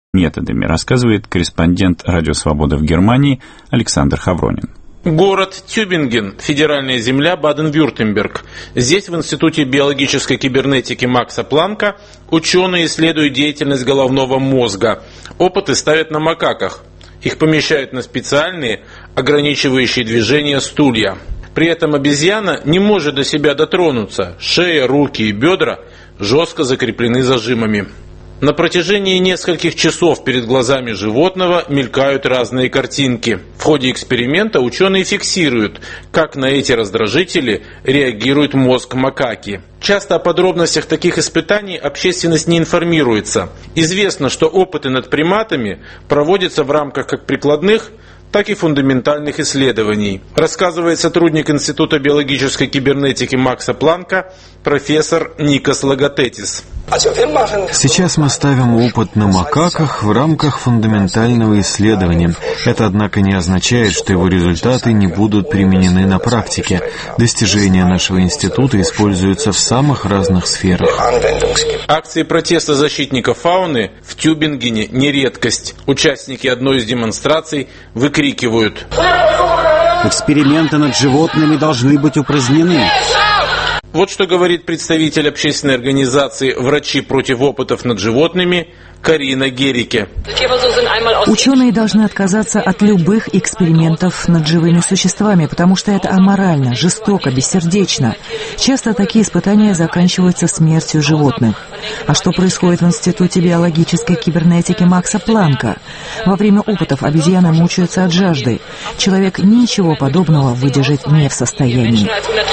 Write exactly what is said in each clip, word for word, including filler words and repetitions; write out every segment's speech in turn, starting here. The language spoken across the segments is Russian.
методами, рассказывает корреспондент «Радио Свобода» в Германии Александр Хавронин. Город Тюбинген, федеральная земля Баден-Вюртемберг. Здесь, в Институте биологической кибернетики Макса Планка, ученые исследуют деятельность головного мозга. Опыты ставят на макаках. Их помещают на специальные, ограничивающие движение стулья. При этом обезьяна не может до себя дотронуться. Шея, руки и бедра жестко закреплены зажимами. На протяжении нескольких часов перед глазами животного мелькают разные картинки. В ходе эксперимента ученые фиксируют, как на эти раздражители реагирует мозг макаки. Часто о подробностях таких испытаний общественность не информируется. Известно, что опыты над приматами проводятся в рамках как прикладных, так и фундаментальных исследований, рассказывает сотрудник Института биологической кибернетики Макса Планка профессор Никос Логотетис. Сейчас мы ставим опыт на макаках в рамках фундаментального исследования. Это, однако, не означает, что его результаты не будут применены на практике. Достижения нашего института используются в самых разных сферах. Акции протеста защитников фауны в Тюбингене не редкость. Участники одной из демонстраций выкрикивают: «Эксперименты над животными должны быть упразднены». Вот что говорит представитель общественной организации «Врачи против опытов над животными» Карина Герике. Ученые должны отказаться от любых экспериментов над живыми существами, потому что это аморально, жестоко, бессердечно. Часто такие испытания заканчиваются смертью животных. А что происходит в Институте биологической кибернетики Макса Планка? Во время опытов обезьяны мучаются от жажды. Человек ничего подобного выдержать не в состоянии.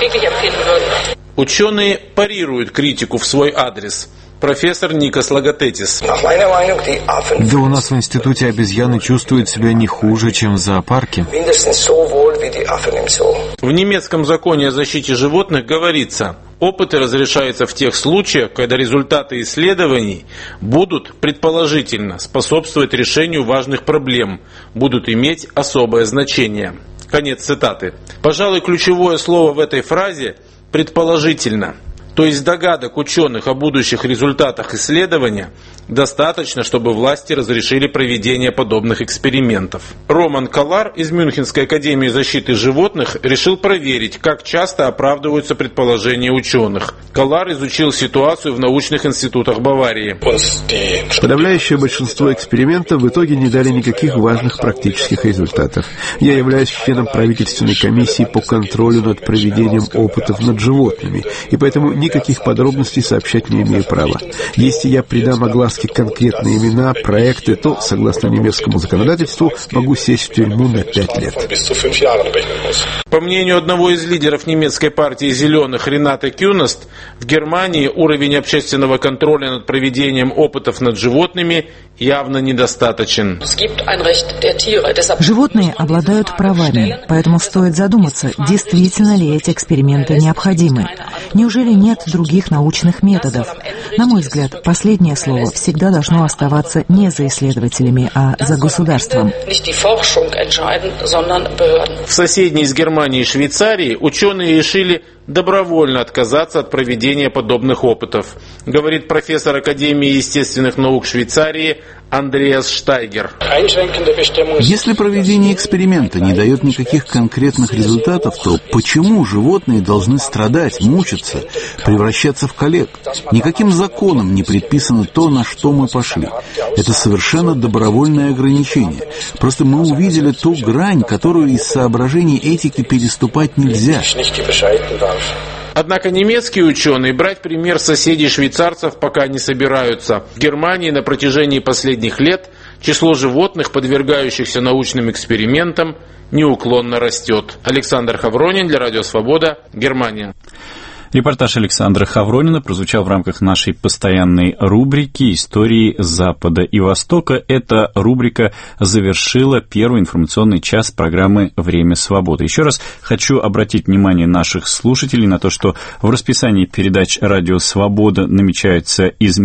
Ученые парируют критику в свой адрес. Профессор Никос Логотетис. Да у нас в институте обезьяны чувствуют себя не хуже, чем в зоопарке. В немецком законе о защите животных говорится: опыты разрешаются в тех случаях, когда результаты исследований будут, предположительно, способствовать решению важных проблем, будут иметь особое значение. Конец цитаты. Пожалуй, ключевое слово в этой фразе – предположительно. То есть догадок ученых о будущих результатах исследования достаточно, чтобы власти разрешили проведение подобных экспериментов. Роман Колар из Мюнхенской академии защиты животных решил проверить, как часто оправдываются предположения ученых. Колар изучил ситуацию в научных институтах Баварии. Подавляющее большинство экспериментов в итоге не дали никаких важных практических результатов. Я являюсь членом правительственной комиссии по контролю над проведением опытов над животными, и поэтому никаких подробностей сообщать не имею права. Если я придам огласке конкретные имена, проекты, то, согласно немецкому законодательству, могу сесть в тюрьму на пять лет. По мнению одного из лидеров немецкой партии «Зеленых» Рената Кюнест, в Германии уровень общественного контроля над проведением опытов над животными явно недостаточен. Животные обладают правами, поэтому стоит задуматься, действительно ли эти эксперименты необходимы. Неужели нет других научных методов? На мой взгляд, последнее слово всегда должно оставаться не за исследователями, а за государством. В соседней с Германией Швейцарии ученые решили добровольно отказаться от проведения подобных опытов, говорит профессор Академии естественных наук Швейцарии Андреас Штайгер. Если проведение эксперимента не дает никаких конкретных результатов, то почему животные должны страдать, мучиться, превращаться в коллег? Никаким законом не предписано то, на что мы пошли. Это совершенно добровольное ограничение. Просто мы увидели ту грань, которую из соображений этики переступать нельзя. Однако немецкие ученые брать пример соседей швейцарцев пока не собираются. В Германии на протяжении последних лет число животных, подвергающихся научным экспериментам, неуклонно растет. Александр Хавронин для Радио Свобода, Германия. Репортаж Александра Хавронина прозвучал в рамках нашей постоянной рубрики «Истории Запада и Востока». Эта рубрика завершила первый информационный час программы «Время свободы». Еще раз хочу обратить внимание наших слушателей на то, что в расписании передач «Радио Свобода» намечаются изменения.